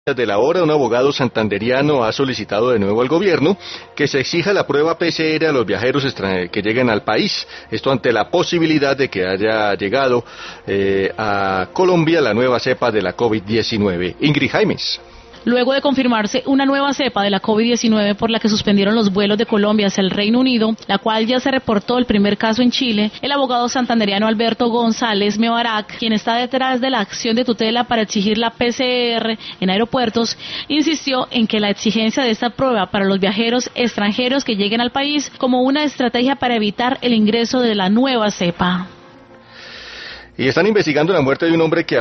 De la hora, un abogado santanderiano ha solicitado de nuevo al gobierno que se exija la prueba PCR a los viajeros que lleguen al país. Esto ante la posibilidad de que haya llegado a Colombia la nueva cepa de la COVID-19. Ingrid Jaimes. Luego de confirmarse una nueva cepa de la COVID-19 por la que suspendieron los vuelos de Colombia hacia el Reino Unido, la cual ya se reportó el primer caso en Chile, el abogado santanderiano Alberto González Mebarak, quien está detrás de la acción de tutela para exigir la PCR en aeropuertos, insistió en que la exigencia de esta prueba para los viajeros extranjeros que lleguen al país como una estrategia para evitar el ingreso de la nueva cepa. Y están investigando la muerte de un hombre que